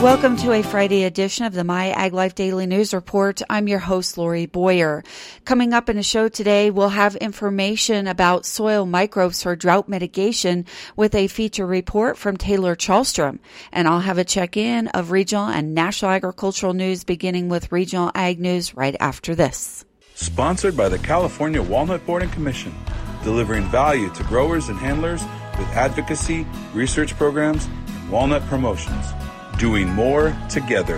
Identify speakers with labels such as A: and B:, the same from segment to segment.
A: Welcome to a Friday edition of the My Ag Life Daily News Report. I'm your host, Lori Boyer. Coming up in the show today, we'll have information about soil microbes for drought mitigation with a feature report from Taylor Charlstrom. And I'll have a check-in of regional and national agricultural news, beginning with regional ag news right after this.
B: Sponsored by the California Walnut Board and Commission, delivering value to growers and handlers with advocacy, research programs, and walnut promotions. Doing more together.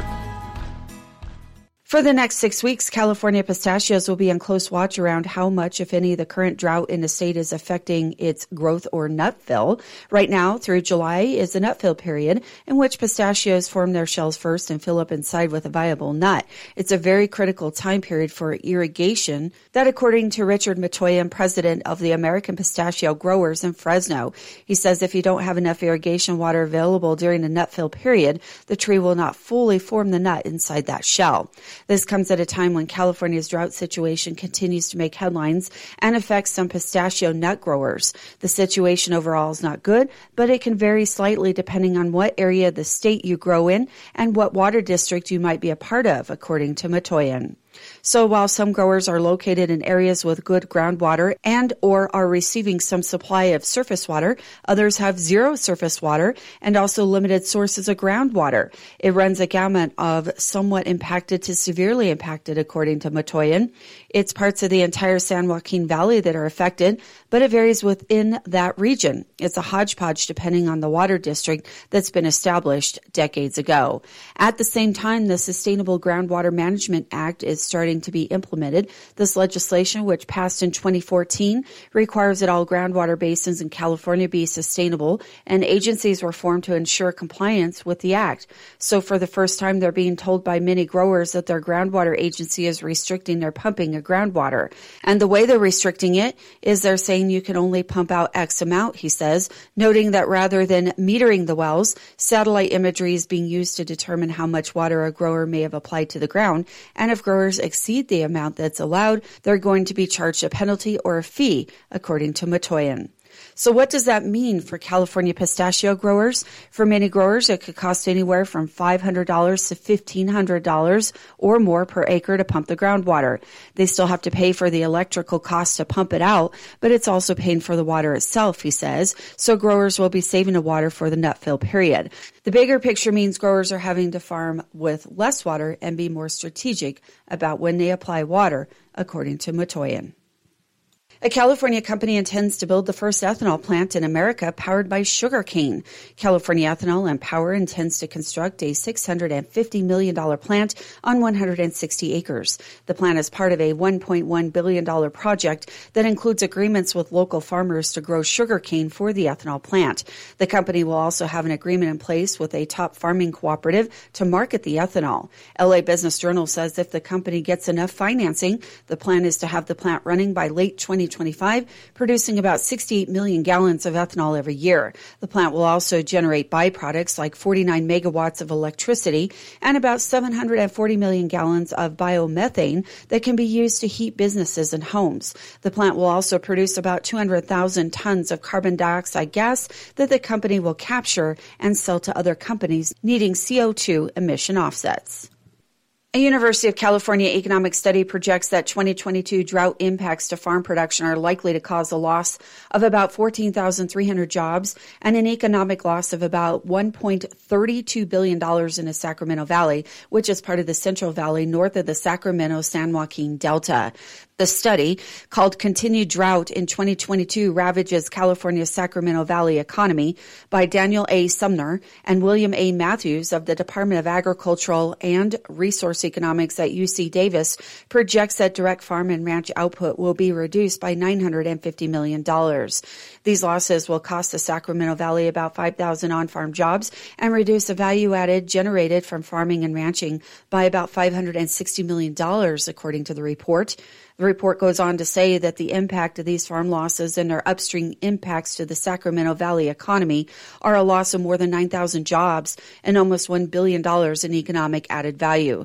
A: For the next 6 weeks, California pistachios will be on close watch around how much, if any, the current drought in the state is affecting its growth or nut fill. Right now, through July, is the nut fill period in which pistachios form their shells first and fill up inside with a viable nut. It's a very critical time period for irrigation. That, according to Richard Matoyan, president of the American Pistachio Growers in Fresno. He says if you don't have enough irrigation water available during the nut fill period, the tree will not fully form the nut inside that shell. This comes at a time when California's drought situation continues to make headlines and affects some pistachio nut growers. The situation overall is not good, but it can vary slightly depending on what area of the state you grow in and what water district you might be a part of, according to Matoyan. So while some growers are located in areas with good groundwater and or are receiving some supply of surface water, others have zero surface water and also limited sources of groundwater. It runs a gamut of somewhat impacted to severely impacted, according to Matoyan. It's parts of the entire San Joaquin Valley that are affected, but it varies within that region. It's a hodgepodge depending on the water district that's been established decades ago. At the same time, the Sustainable Groundwater Management Act is starting to be implemented. This legislation, which passed in 2014, requires that all groundwater basins in California be sustainable, and agencies were formed to ensure compliance with the act. So for the first time, they're being told by many growers that their groundwater agency is restricting their pumping of groundwater. And the way they're restricting it is they're saying you can only pump out X amount, he says, noting that rather than metering the wells, satellite imagery is being used to determine how much water a grower may have applied to the ground, and if growers exceed the amount that's allowed, they're going to be charged a penalty or a fee, according to Matoyan. So what does that mean for California pistachio growers? For many growers, it could cost anywhere from $500 to $1,500 or more per acre to pump the groundwater. They still have to pay for the electrical cost to pump it out, but it's also paying for the water itself, he says. So growers will be saving the water for the nut fill period. The bigger picture means growers are having to farm with less water and be more strategic about when they apply water, according to Matoyan. A California company intends to build the first ethanol plant in America powered by sugarcane. California Ethanol and Power intends to construct a $650 million plant on 160 acres. The plant is part of a $1.1 billion project that includes agreements with local farmers to grow sugarcane for the ethanol plant. The company will also have an agreement in place with a top farming cooperative to market the ethanol. LA Business Journal says if the company gets enough financing, the plan is to have the plant running by late 2025, producing about 68 million gallons of ethanol every year. The plant will also generate byproducts like 49 megawatts of electricity and about 740 million gallons of biomethane that can be used to heat businesses and homes. The plant will also produce about 200,000 tons of carbon dioxide gas that the company will capture and sell to other companies needing CO2 emission offsets. A University of California economic study projects that 2022 drought impacts to farm production are likely to cause a loss of about 14,300 jobs and an economic loss of about $1.32 billion in the Sacramento Valley, which is part of the Central Valley north of the Sacramento-San Joaquin Delta. The study, called Continued Drought in 2022 Ravages California's Sacramento Valley Economy, by Daniel A. Sumner and William A. Matthews of the Department of Agricultural and Resource Economics at UC Davis, projects that direct farm and ranch output will be reduced by $950 million. These losses will cost the Sacramento Valley about 5,000 on-farm jobs and reduce the value added generated from farming and ranching by about $560 million, according to the report. The report goes on to say that the impact of these farm losses and their upstream impacts to the Sacramento Valley economy are a loss of more than 9,000 jobs and almost $1 billion in economic added value.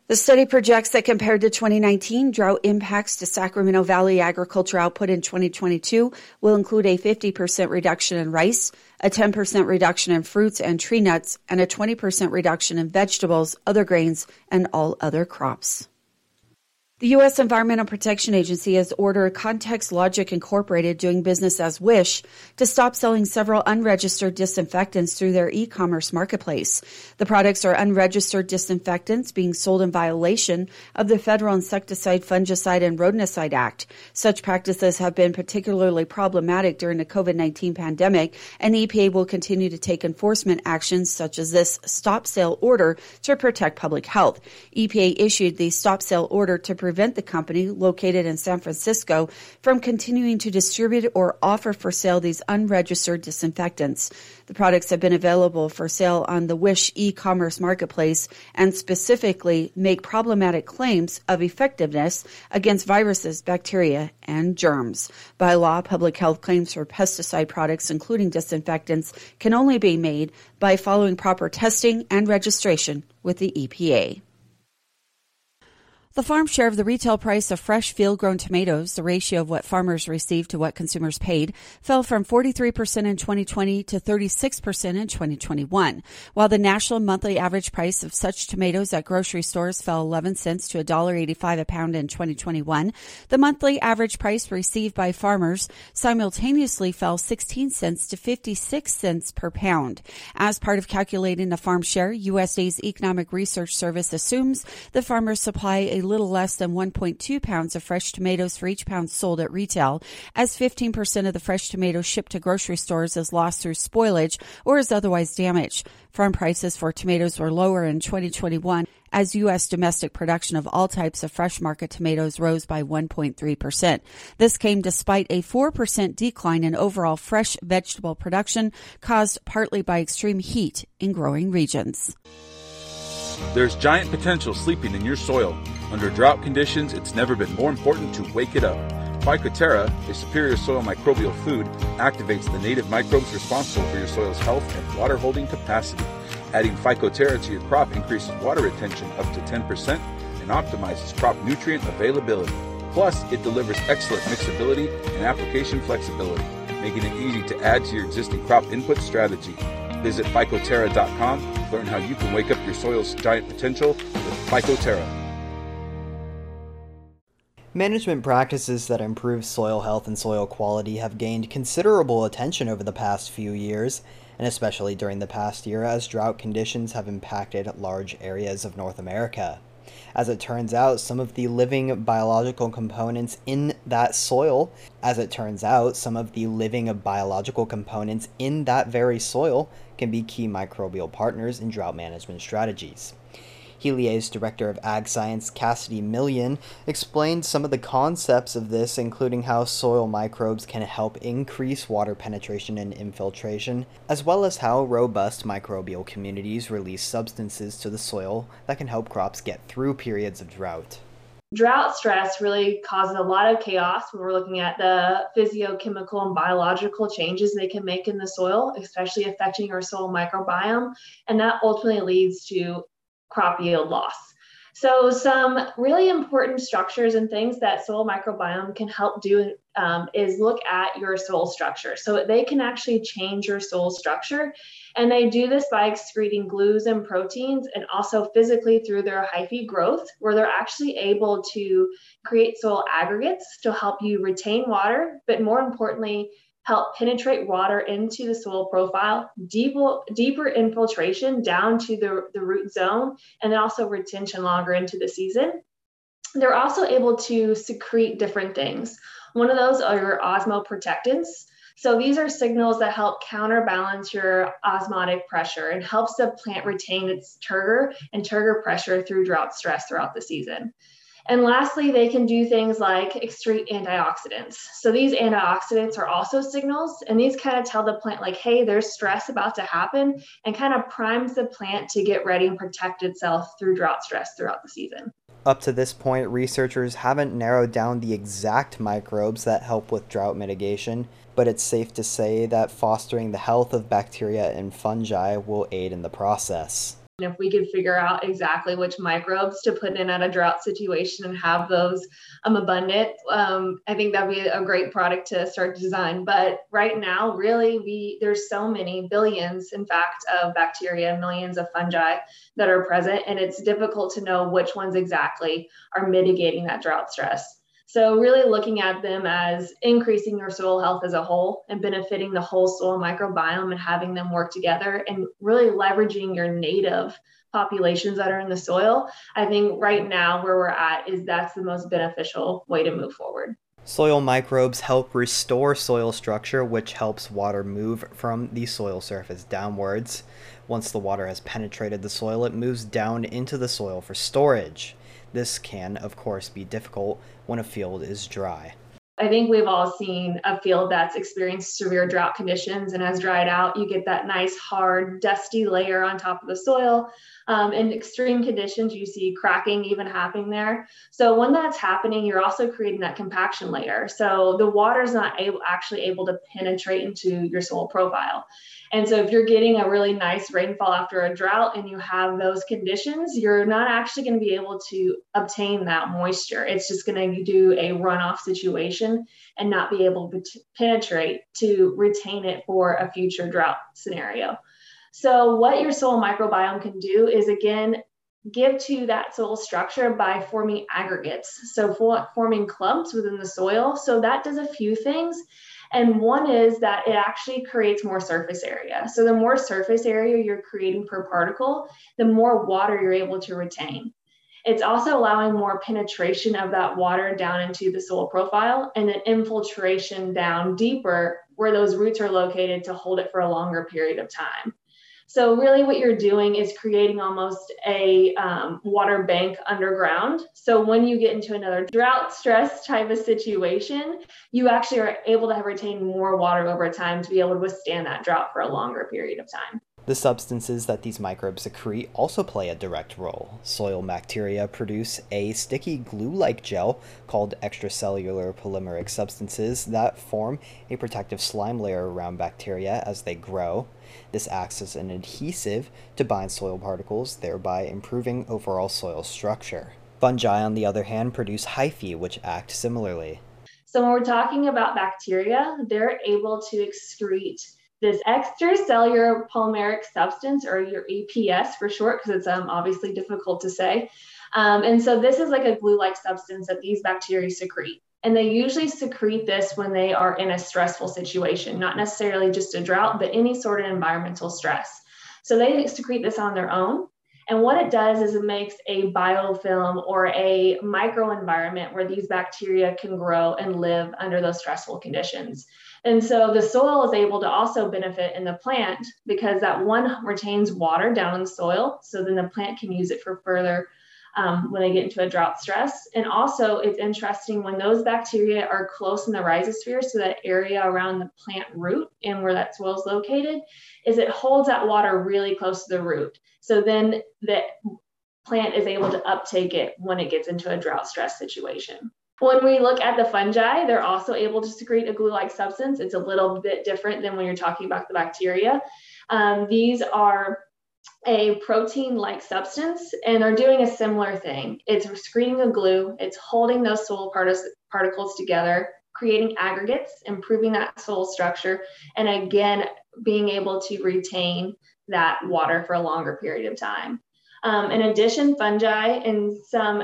A: The study projects that compared to 2019, drought impacts to Sacramento Valley agriculture output in 2022 will include a 50% reduction in rice, a 10% reduction in fruits and tree nuts, and a 20% reduction in vegetables, other grains, and all other crops. The U.S. Environmental Protection Agency has ordered Context Logic Incorporated, doing business as Wish, to stop selling several unregistered disinfectants through their e-commerce marketplace. The products are unregistered disinfectants being sold in violation of the Federal Insecticide, Fungicide, and Rodenticide Act. Such practices have been particularly problematic during the COVID-19 pandemic, and EPA will continue to take enforcement actions such as this stop sale order to protect public health. EPA issued the stop sale order to prevent the company, located in San Francisco, from continuing to distribute or offer for sale these unregistered disinfectants. The products have been available for sale on the Wish e-commerce marketplace and specifically make problematic claims of effectiveness against viruses, bacteria, and germs. By law, public health claims for pesticide products, including disinfectants, can only be made by following proper testing and registration with the EPA. The farm share of the retail price of fresh field-grown tomatoes, the ratio of what farmers received to what consumers paid, fell from 43% in 2020 to 36% in 2021, while the national monthly average price of such tomatoes at grocery stores fell 11 cents to $1.85 a pound in 2021. The monthly average price received by farmers simultaneously fell 16 cents to 56 cents per pound. As part of calculating the farm share, USDA's Economic Research Service assumes the farmers supply a little less than 1.2 pounds of fresh tomatoes for each pound sold at retail, as 15% of the fresh tomatoes shipped to grocery stores is lost through spoilage or is otherwise damaged. Farm prices for tomatoes were lower in 2021 as U.S. domestic production of all types of fresh market tomatoes rose by 1.3%. This came despite a 4% decline in overall fresh vegetable production, caused partly by extreme heat in growing regions.
B: There's giant potential sleeping in your soil. Under drought conditions, it's never been more important to wake it up. Phycoterra, a superior soil microbial food, activates the native microbes responsible for your soil's health and water-holding capacity. Adding Phycoterra to your crop increases water retention up to 10% and optimizes crop nutrient availability. Plus, it delivers excellent mixability and application flexibility, making it easy to add to your existing crop input strategy. Visit Phycoterra.com to learn how you can wake up your soil's giant potential with Phycoterra.
C: Management practices that improve soil health and soil quality have gained considerable attention over the past few years, and especially during the past year as drought conditions have impacted large areas of North America. As it turns out, some of the living biological components in that very soil can be key microbial partners in drought management strategies. Helia's Director of Ag Science, Cassidy Millian, explained some of the concepts of this, including how soil microbes can help increase water penetration and infiltration, as well as how robust microbial communities release substances to the soil that can help crops get through periods of drought.
D: Drought stress really causes a lot of chaos when we're looking at the physiochemical and biological changes they can make in the soil, especially affecting our soil microbiome, and that ultimately leads to crop yield loss. So some really important structures and things that soil microbiome can help do is look at your soil structure. So they can actually change your soil structure, and they do this by excreting glues and proteins, and also physically through their hyphae growth, where they're actually able to create soil aggregates to help you retain water, but more importantly, help penetrate water into the soil profile, deeper infiltration down to the root zone, and then also retention longer into the season. They're also able to secrete different things. One of those are your osmoprotectants. So these are signals that help counterbalance your osmotic pressure and helps the plant retain its turgor and turgor pressure through drought stress throughout the season. And lastly, they can do things like excrete antioxidants. So these antioxidants are also signals, and these kind of tell the plant like, hey, there's stress about to happen, and kind of primes the plant to get ready and protect itself through drought stress throughout the season.
C: Up to this point, researchers haven't narrowed down the exact microbes that help with drought mitigation, but it's safe to say that fostering the health of bacteria and fungi will aid in the process.
D: If we could figure out exactly which microbes to put in at a drought situation and have those abundant, I think that'd be a great product to start to design. But right now, really, there's so many billions, in fact, of bacteria, millions of fungi that are present, and it's difficult to know which ones exactly are mitigating that drought stress. So really looking at them as increasing your soil health as a whole and benefiting the whole soil microbiome and having them work together and really leveraging your native populations that are in the soil. I think right now where we're at is that's the most beneficial way to move forward.
C: Soil microbes help restore soil structure, which helps water move from the soil surface downwards. Once the water has penetrated the soil, it moves down into the soil for storage. This can, of course, be difficult when a field is dry.
D: I think we've all seen a field that's experienced severe drought conditions and has dried out. You get that nice, hard, dusty layer on top of the soil. In extreme conditions, you see cracking even happening there. So when that's happening, you're also creating that compaction layer. So the water is not actually able to penetrate into your soil profile. And so if you're getting a really nice rainfall after a drought and you have those conditions, you're not actually going to be able to obtain that moisture. It's just going to do a runoff situation and not be able to penetrate to retain it for a future drought scenario. So what your soil microbiome can do is, again, give to that soil structure by forming aggregates. So forming clumps within the soil. So that does a few things. And one is that it actually creates more surface area. So the more surface area you're creating per particle, the more water you're able to retain. It's also allowing more penetration of that water down into the soil profile and an infiltration down deeper where those roots are located to hold it for a longer period of time. So really what you're doing is creating almost a water bank underground. So when you get into another drought stress type of situation, you actually are able to retain more water over time to be able to withstand that drought for a longer period of time.
C: The substances that these microbes secrete also play a direct role. Soil bacteria produce a sticky glue-like gel called extracellular polymeric substances that form a protective slime layer around bacteria as they grow. This acts as an adhesive to bind soil particles, thereby improving overall soil structure. Fungi, on the other hand, produce hyphae, which act similarly.
D: So when we're talking about bacteria, they're able to excrete this extracellular polymeric substance, or your EPS for short, because it's obviously difficult to say. And so this is like a glue-like substance that these bacteria secrete. And they usually secrete this when they are in a stressful situation, not necessarily just a drought, but any sort of environmental stress. So they secrete this on their own. And what it does is it makes a biofilm or a microenvironment where these bacteria can grow and live under those stressful conditions. And so the soil is able to also benefit in the plant because that one retains water down in the soil. So then the plant can use it for further when they get into a drought stress. And also it's interesting when those bacteria are close in the rhizosphere, so that area around the plant root and where that soil is located, is it holds that water really close to the root. So then the plant is able to uptake it when it gets into a drought stress situation. When we look at the fungi, they're also able to secrete a glue-like substance. It's a little bit different than when you're talking about the bacteria. These are a protein-like substance, and they're doing a similar thing. It's secreting a glue. It's holding those soil particles together, creating aggregates, improving that soil structure, and again, being able to retain that water for a longer period of time. In addition, fungi and some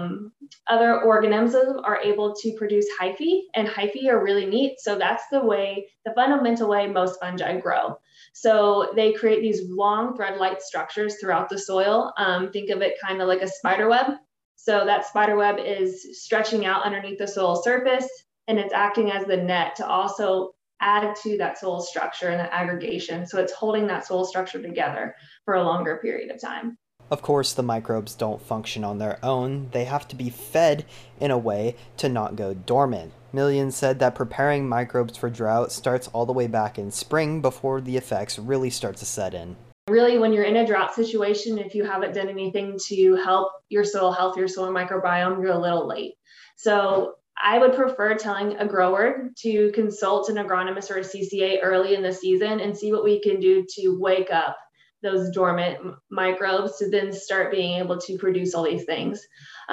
D: other organisms are able to produce hyphae, and hyphae are really neat. So that's the fundamental way most fungi grow. So they create these long thread-like structures throughout the soil. Think of it kind of like a spider web. So that spider web is stretching out underneath the soil surface, and it's acting as the net to also add to that soil structure and the aggregation. So it's holding that soil structure together for a longer period of time.
C: Of course, the microbes don't function on their own. They have to be fed in a way to not go dormant. Millian said that preparing microbes for drought starts all the way back in spring before the effects really start to set in.
D: Really, when you're in a drought situation, if you haven't done anything to help your soil health, your soil microbiome, you're a little late. So I would prefer telling a grower to consult an agronomist or a CCA early in the season and see what we can do to wake up those dormant microbes to then start being able to produce all these things.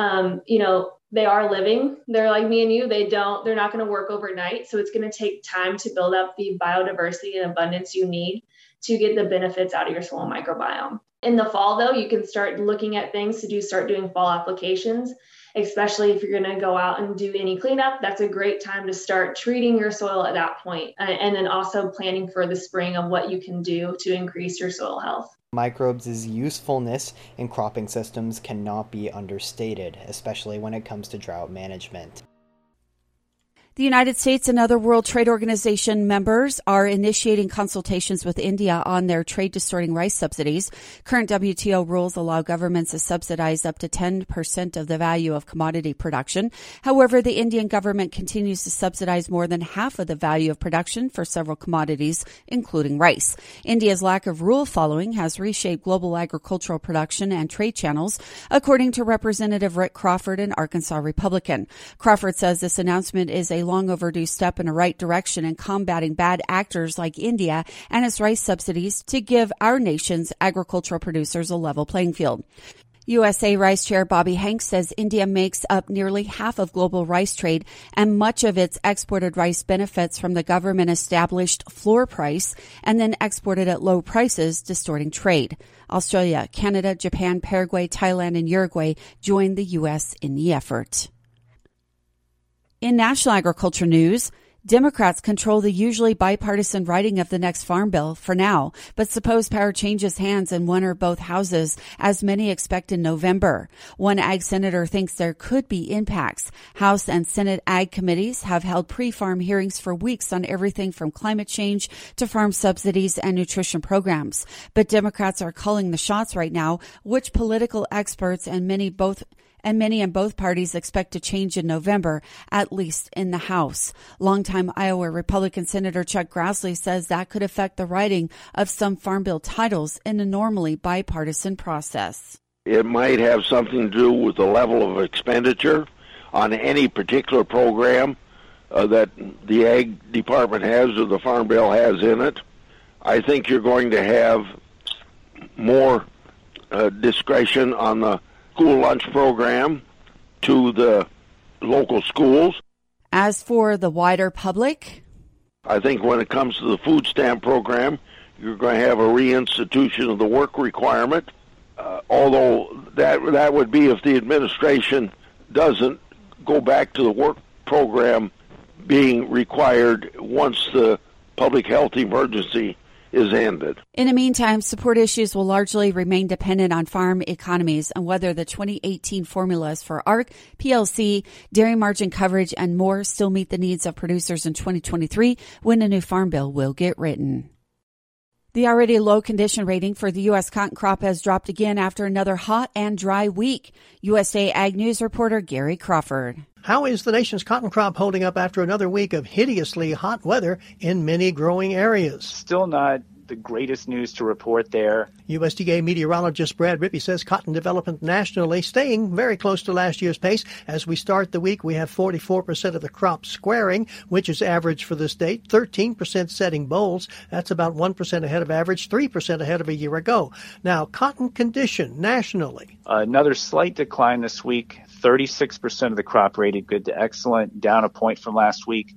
D: They are living. They're like me and you. They're not going to work overnight. So it's going to take time to build up the biodiversity and abundance you need to get the benefits out of your soil microbiome. In the fall, though, you can start looking at things to start doing fall applications, especially if you're going to go out and do any cleanup. That's a great time to start treating your soil at that point, and then also planning for the spring of what you can do to increase your soil health.
C: Microbes' usefulness in cropping systems cannot be understated, especially when it comes to drought management.
A: The United States and other World Trade Organization members are initiating consultations with India on their trade-distorting rice subsidies. Current WTO rules allow governments to subsidize up to 10% of the value of commodity production. However, the Indian government continues to subsidize more than half of the value of production for several commodities, including rice. India's lack of rule following has reshaped global agricultural production and trade channels, according to Representative Rick Crawford, an Arkansas Republican. Crawford says this announcement is a long overdue step in the right direction in combating bad actors like India and its rice subsidies to give our nation's agricultural producers a level playing field. USA Rice Chair Bobby Hanks says India makes up nearly half of global rice trade, and much of its exported rice benefits from the government-established floor price and then exported at low prices, distorting trade. Australia, Canada, Japan, Paraguay, Thailand, and Uruguay joined the U.S. in the effort. In national agriculture news, Democrats control the usually bipartisan writing of the next farm bill for now, but suppose power changes hands in one or both houses, as many expect in November. One ag senator thinks there could be impacts. House and Senate ag committees have held pre-farm hearings for weeks on everything from climate change to farm subsidies and nutrition programs. But Democrats are calling the shots right now, which political experts and many in both parties expect to change in November, at least in the House. Longtime Iowa Republican Senator Chuck Grassley says that could affect the writing of some Farm Bill titles in a normally bipartisan process.
E: It might have something to do with the level of expenditure on any particular program that the Ag Department has or the Farm Bill has in it. I think you're going to have more discretion on the school lunch program to the local schools.
A: As for the wider public,
E: I think when it comes to the food stamp program, you're going to have a reinstitution of the work requirement, although that would be if the administration doesn't go back to the work program being required once the public health emergency is ended.
A: In the meantime, support issues will largely remain dependent on farm economies and whether the 2018 formulas for ARC, PLC, dairy margin coverage, and more still meet the needs of producers in 2023 when a new farm bill will get written. The already low condition rating for the U.S. cotton crop has dropped again after another hot and dry week. USA Ag News reporter Gary Crawford.
F: How is the nation's cotton crop holding up after another week of hideously hot weather in many growing areas?
G: Still not the greatest news to report there.
F: USDA meteorologist Brad Rippey says cotton development nationally staying very close to last year's pace. As we start the week, we have 44% of the crop squaring, which is average for the state, 13% setting bolls. That's about 1% ahead of average, 3% ahead of a year ago. Now, cotton condition nationally.
G: Another slight decline this week. 36% of the crop rated good to excellent, down a point from last week.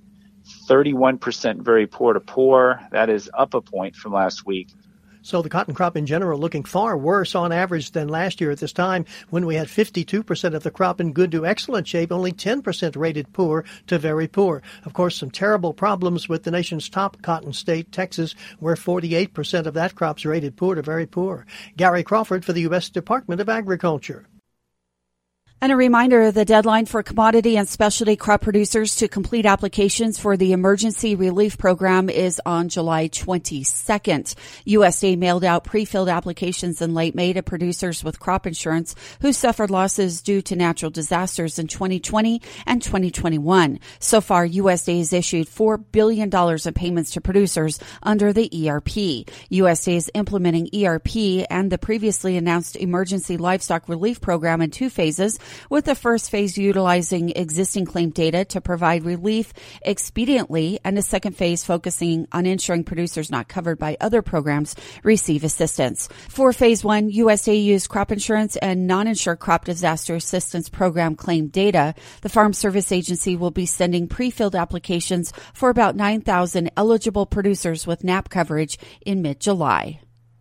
G: 31% very poor to poor. That is up a point from last week.
F: So the cotton crop in general looking far worse on average than last year at this time when we had 52% of the crop in good to excellent shape, only 10% rated poor to very poor. Of course, some terrible problems with the nation's top cotton state, Texas, where 48% of that crop's rated poor to very poor. Gary Crawford for the U.S. Department of Agriculture.
A: And a reminder, the deadline for commodity and specialty crop producers to complete applications for the Emergency Relief Program is on July 22nd. USDA mailed out pre-filled applications in late May to producers with crop insurance who suffered losses due to natural disasters in 2020 and 2021. So far, USDA has issued $4 billion in payments to producers under the ERP. USDA is implementing ERP and the previously announced Emergency Livestock Relief Program in two phases, with the first phase utilizing existing claim data to provide relief expediently, and a second phase focusing on ensuring producers not covered by other programs receive assistance. For phase 1, USDA used crop insurance and non-insured crop disaster assistance program claim data. The Farm Service Agency will be sending pre-filled applications for about 9,000 eligible producers with NAP coverage in mid-July.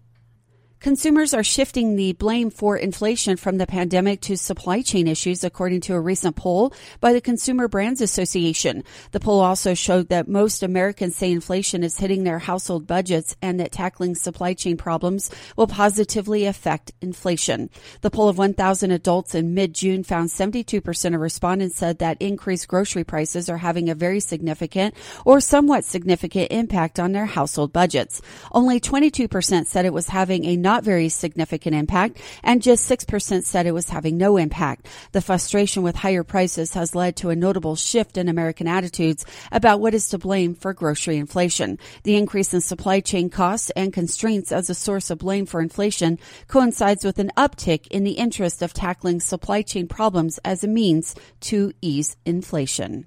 A: Consumers are shifting the blame for inflation from the pandemic to supply chain issues, according to a recent poll by the Consumer Brands Association. The poll also showed that most Americans say inflation is hitting their household budgets and that tackling supply chain problems will positively affect inflation. The poll of 1,000 adults in mid-June found 72% of respondents said that increased grocery prices are having a very significant or somewhat significant impact on their household budgets. Only 22% said it was having a not very significant impact, and just 6% said it was having no impact. The frustration with higher prices has led to a notable shift in American attitudes about what is to blame for grocery inflation. The increase in supply chain costs and constraints as a source of blame for inflation coincides with an uptick in the interest of tackling supply chain problems as a means to ease inflation.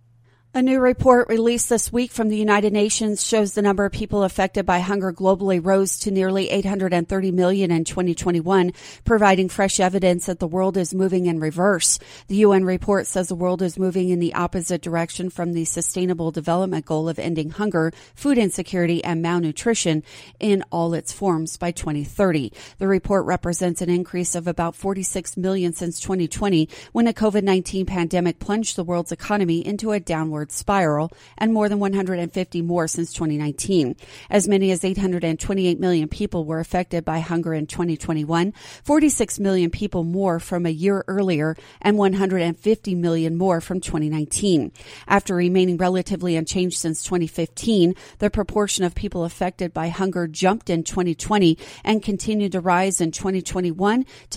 A: A new report released this week from the United Nations shows the number of people affected by hunger globally rose to nearly 830 million in 2021, providing fresh evidence that the world is moving in reverse. The UN report says the world is moving in the opposite direction from the Sustainable Development Goal of ending hunger, food insecurity, and malnutrition in all its forms by 2030. The report represents an increase of about 46 million since 2020, when the COVID-19 pandemic plunged the world's economy into a downward spiral, and more than 150 more since 2019. As many as 828 million people were affected by hunger in 2021, 46 million people more from a year earlier, and 150 million more from 2019. After remaining relatively unchanged since 2015, the proportion of people affected by hunger jumped in 2020 and continued to rise in 2021 to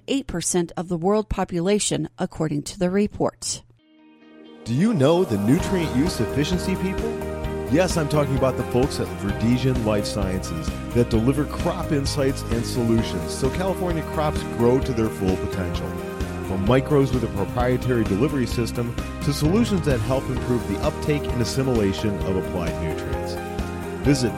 A: 9.8% of the world population, according to the report.
H: Do you know the nutrient use efficiency people? Yes, I'm talking about the folks at Verdesian Life Sciences that deliver crop insights and solutions so California crops grow to their full potential. From micros with a proprietary delivery system to solutions that help improve the uptake and assimilation of applied nutrients. Visit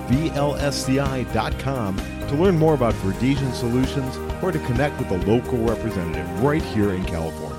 H: VLSCI.com to learn more about Verdesian solutions or to connect with a local representative right here in California.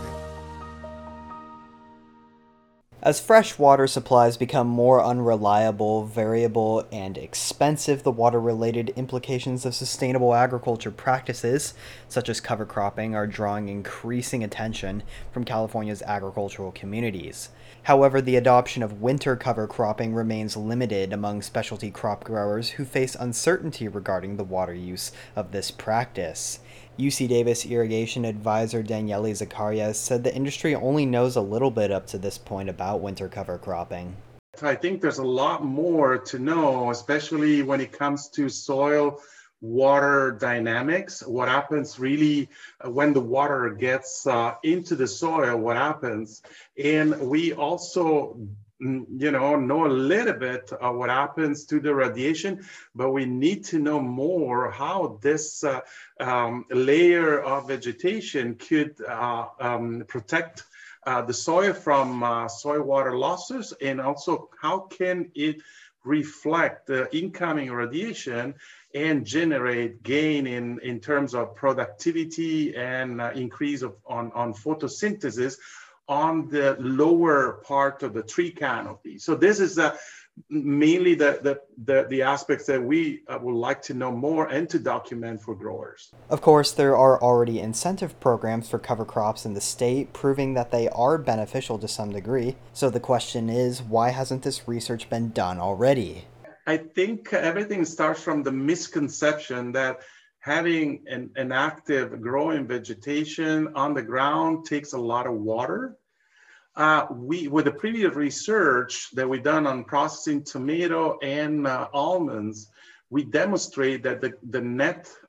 C: As fresh water supplies become more unreliable, variable, and expensive, the water-related implications of sustainable agriculture practices, such as cover cropping, are drawing increasing attention from California's agricultural communities. However, the adoption of winter cover cropping remains limited among specialty crop growers who face uncertainty regarding the water use of this practice. UC Davis Irrigation Advisor Daniele Zacarias said the industry only knows a little bit up to this point about winter cover cropping.
I: I think there's a lot more to know, especially when it comes to soil water dynamics. What happens really when the water gets into the soil, what happens. And we also know a little bit of what happens to the radiation, but we need to know more how this layer of vegetation could protect the soil from soil water losses, and also how can it reflect the incoming radiation and generate gain in terms of productivity and increase on photosynthesis on the lower part of the tree canopy. So this is mainly the aspects that we would like to know more and to document for growers.
C: Of course, there are already incentive programs for cover crops in the state, proving that they are beneficial to some degree. So the question is, why hasn't this research been done already?
I: I think everything starts from the misconception that having an active growing vegetation on the ground takes a lot of water. With the previous research that we done on processing tomato and almonds, we demonstrate that the net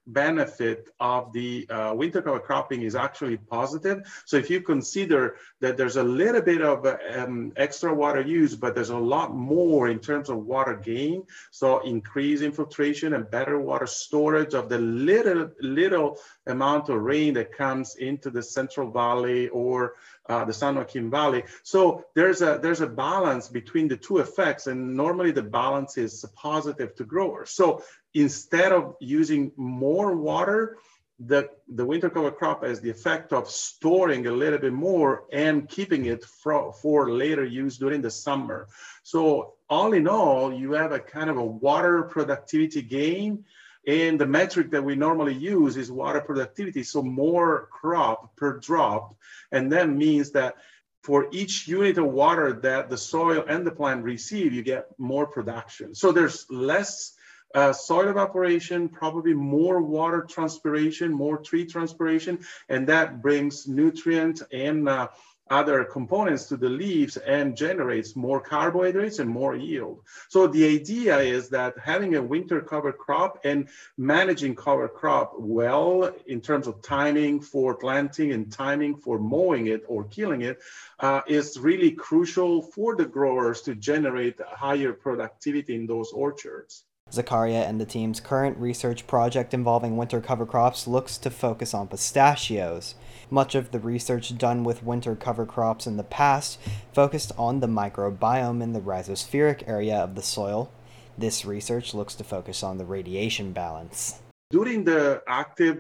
I: benefit of the winter cover cropping is actually positive. So if you consider that there's a little bit of extra water use, but there's a lot more in terms of water gain, so increased infiltration and better water storage of the little amount of rain that comes into the Central Valley or the San Joaquin Valley. So there's a balance between the two effects, and normally the balance is positive to growers. So instead of using more water, the winter cover crop has the effect of storing a little bit more and keeping it for later use during the summer. So all in all, you have a kind of a water productivity gain. And the metric that we normally use is water productivity, so more crop per drop. And that means that for each unit of water that the soil and the plant receive, you get more production. So there's less soil evaporation, probably more water transpiration, more tree transpiration, and that brings nutrient and other components to the leaves and generates more carbohydrates and more yield. So the idea is that having a winter cover crop and managing cover crop well in terms of timing for planting and timing for mowing it or killing it is really crucial for the growers to generate higher productivity in those orchards.
C: Zaccaria and the team's current research project involving winter cover crops looks to focus on pistachios. Much of the research done with winter cover crops in the past focused on the microbiome in the rhizospheric area of the soil. This research looks to focus on the radiation balance.
I: During the active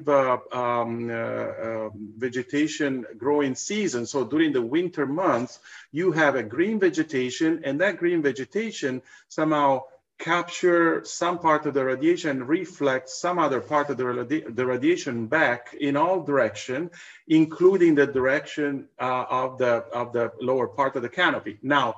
I: vegetation growing season, so during the winter months, you have a green vegetation, and that green vegetation somehow capture some part of the radiation, reflect some other part of the radiation back in all direction, including the direction of the lower part of the canopy. Now,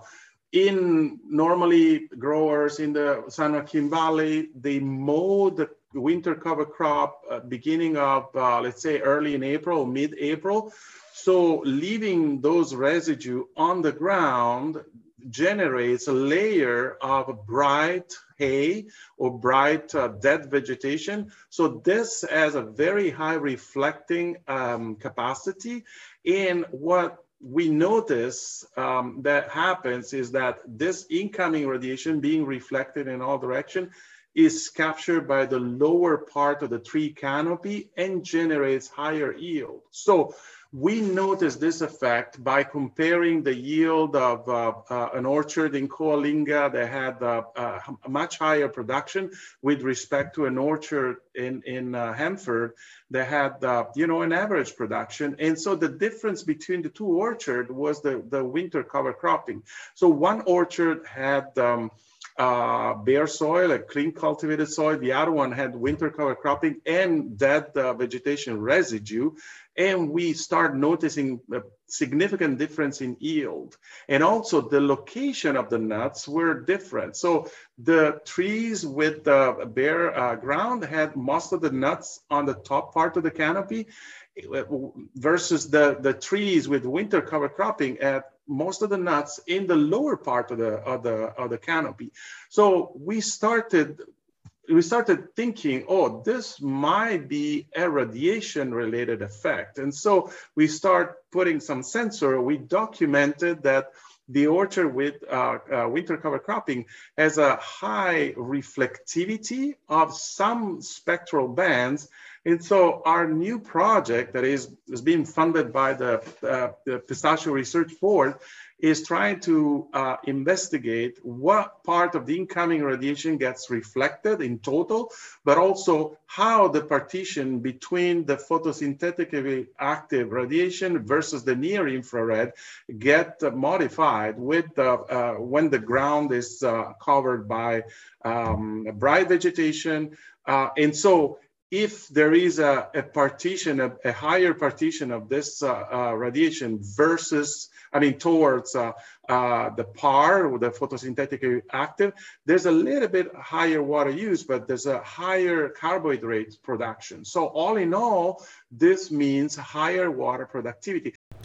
I: normally growers in the San Joaquin Valley, they mow the winter cover crop beginning of, let's say, early in April, mid-April. So leaving those residue on the ground generates a layer of bright hay or bright dead vegetation. So this has a very high reflecting capacity. And what we notice that happens is that this incoming radiation being reflected in all directions is captured by the lower part of the tree canopy and generates higher yield. So we noticed this effect by comparing the yield of an orchard in Coalinga that had a much higher production with respect to an orchard in Hanford that had, an average production. And so the difference between the two orchards was the winter cover cropping. So one orchard had bare soil, a clean cultivated soil. The other one had winter cover cropping and dead vegetation residue. And we start noticing a significant difference in yield. And also the location of the nuts were different. So the trees with the bare ground had most of the nuts on the top part of the canopy versus the trees with winter cover cropping at most of the nuts in the lower part of the canopy. So we started thinking, oh, this might be a radiation-related effect. And so we start putting some sensor. We documented that the orchard with winter cover cropping has a high reflectivity of some spectral bands. And so our new project that is being funded by the Pistachio Research Board is trying to investigate what part of the incoming radiation gets reflected in total, but also how the partition between the photosynthetically active radiation versus the near infrared get modified with when the ground is covered by bright vegetation. And so if there is a partition, a higher partition of this radiation versus, towards the PAR, or the photosynthetically active, there's a little bit higher water use, but there's a higher carbohydrate production. So all in all, this means higher water productivity.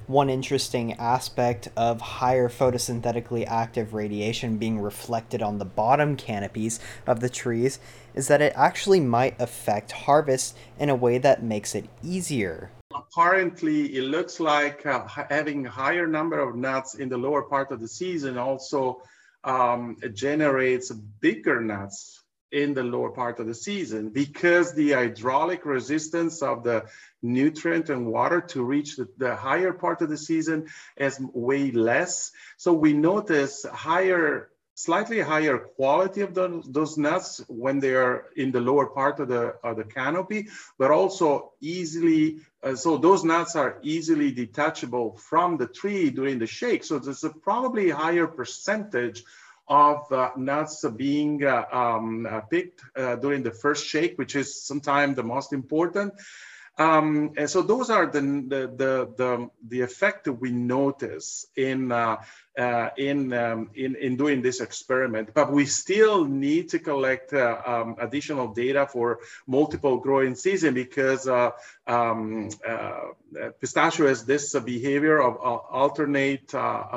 C: One interesting aspect of higher photosynthetically active radiation being reflected on the bottom canopies of the trees is that it actually might affect harvest in a way that makes it easier.
I: Apparently, it looks like having a higher number of nuts in the lower part of the season also generates bigger nuts in the lower part of the season, because the hydraulic resistance of the nutrient and water to reach the higher part of the season is way less. So we notice slightly higher quality of those nuts when they are in the lower part of the canopy, but also easily, so those nuts are easily detachable from the tree during the shake. So there's a probably higher percentage of nuts being picked during the first shake, which is sometimes the most important. And so those are the effect that we notice in doing this experiment. But we still need to collect additional data for multiple growing season, because pistachio has this behavior of alternate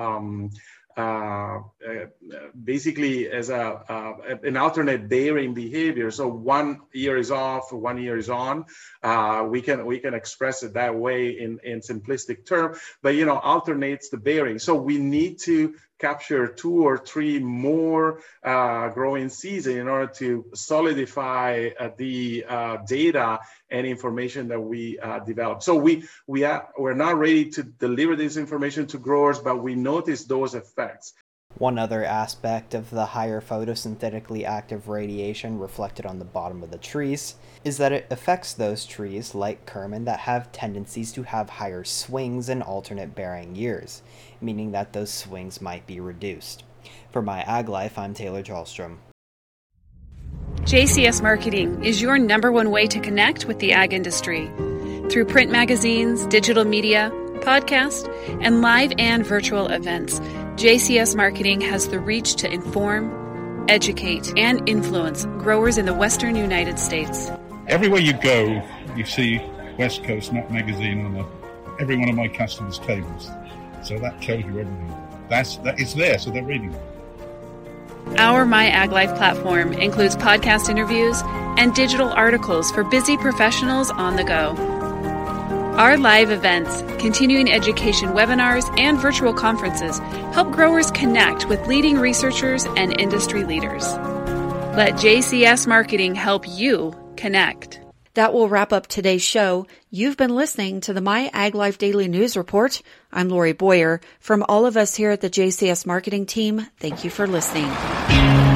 I: basically as an alternate bearing behavior. So 1 year is off, 1 year is on. We can express it that way in simplistic term, but alternates the bearing. So we need to capture 2 or 3 more growing season in order to solidify the data and information that we develop. So we're not ready to deliver this information to growers, but we notice those effects.
C: One other aspect of the higher photosynthetically active radiation reflected on the bottom of the trees is that it affects those trees, like Kerman, that have tendencies to have higher swings in alternate bearing years, meaning that those swings might be reduced. For My Ag Life, I'm Taylor Jarlstrom.
J: JCS Marketing is your #1 way to connect with the ag industry. Through print magazines, digital media, podcast, and live and virtual events, JCS Marketing has the reach to inform, educate, and influence growers in the western United States.
K: Everywhere you go, you see West Coast Nut Magazine on every one of my customers' tables. So that tells you everything. It's there, so they're reading it.
J: Our My Ag Life platform includes podcast interviews and digital articles for busy professionals on the go. Our live events, continuing education webinars, and virtual conferences help growers connect with leading researchers and industry leaders. Let JCS Marketing help you connect.
A: That will wrap up today's show. You've been listening to the My Ag Life Daily News Report. I'm Lori Boyer. From all of us here at the JCS Marketing team, thank you for listening.